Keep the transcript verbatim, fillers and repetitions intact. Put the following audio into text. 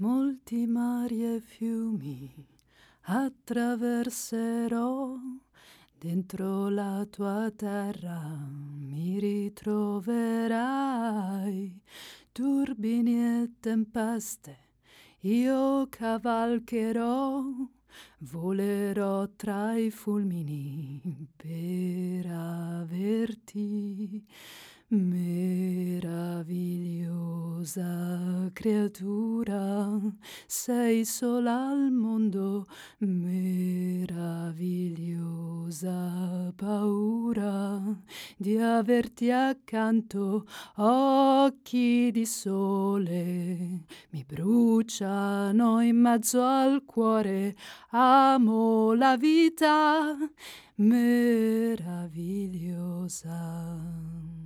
Molti mari e fiumi attraverserò, dentro la tua terra mi ritroverai. Turbini e tempeste io cavalcherò, volerò tra i fulmini per averti. Meravigliosa creatura, sei sola al mondo, meravigliosa paura di averti accanto. Occhi di sole mi bruciano in mezzo al cuore, amo la vita meravigliosa.